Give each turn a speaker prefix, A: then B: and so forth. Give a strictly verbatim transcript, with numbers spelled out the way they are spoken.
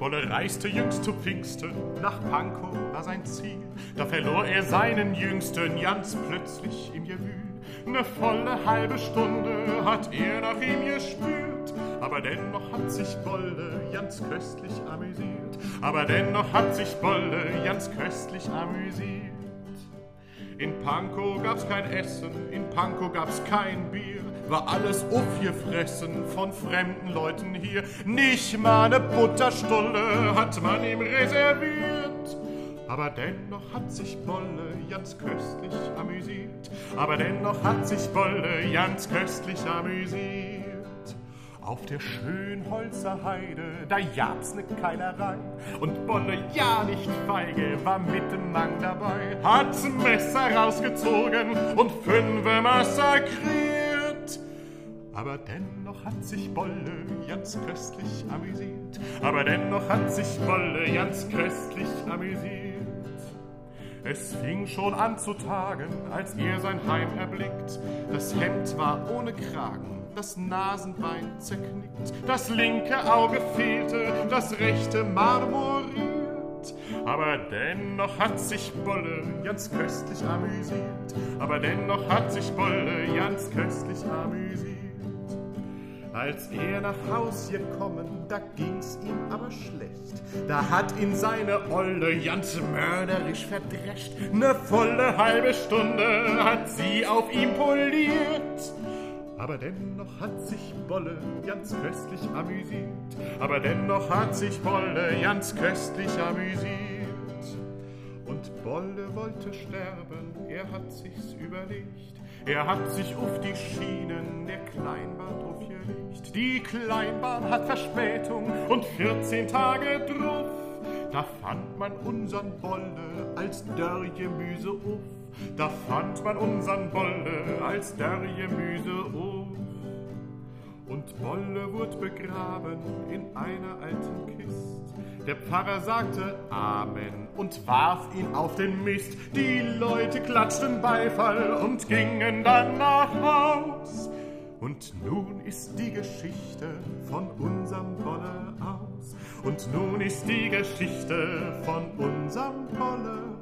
A: Bolle reiste jüngst zu Pfingsten, nach Pankow war sein Ziel. Da verlor er seinen Jüngsten ganz plötzlich im Gewühl. Ne volle halbe Stunde hat er nach ihm gespürt, aber dennoch hat sich Bolle ganz köstlich amüsiert. Aber dennoch hat sich Bolle ganz köstlich amüsiert. In Pankow gab's kein Essen, in Pankow gab's kein Bier, war alles aufgefressen von fremden Leuten hier. Nicht mal ne Butterstulle hat man ihm reserviert. Aber dennoch hat sich Bolle ganz köstlich amüsiert. Aber dennoch hat sich Bolle ganz köstlich amüsiert. Auf der Schönholzer Heide, da jagt's ne Keilerei. Und Bolle, ja nicht feige, war mit dem Mang dabei. Hat's ein Messer rausgezogen und fünfe massakriert. Aber dennoch hat sich Bolle ganz köstlich amüsiert. Aber dennoch hat sich Bolle ganz köstlich amüsiert. Es fing schon an zu tagen, als er sein Heim erblickt. Das Hemd war ohne Kragen, das Nasenbein zerknickt, das linke Auge fehlte, das rechte marmoriert. Aber dennoch hat sich Bolle ganz köstlich amüsiert. Aber dennoch hat sich Bolle ganz köstlich amüsiert. Als er nach Haus gekommen, da ging's ihm aber schlecht. Da hat ihn seine Olle ganz mörderisch verdrescht. Ne volle halbe Stunde hat sie auf ihm poliert. Aber dennoch hat sich Bolle ganz köstlich amüsiert. Aber dennoch hat sich Bolle ganz köstlich amüsiert. Und Bolle wollte sterben, er hat sich's überlegt. Er hat sich auf die Schienen der Kleinbahn aufgelegt. Die Kleinbahn hat Verspätung und vierzehn Tage drauf. Da fand man unseren Bolle als Dörrgemüse auf. Da fand man unseren Bolle als Dörrgemüse auf. Und Bolle wurde begraben in einer alten Kist. Der Pfarrer sagte Amen und warf ihn auf den Mist. Die Leute klatschten Beifall und gingen dann nach Haus. Und nun ist die Geschichte von unserem Bolle aus. Und nun ist die Geschichte von unserem Bolle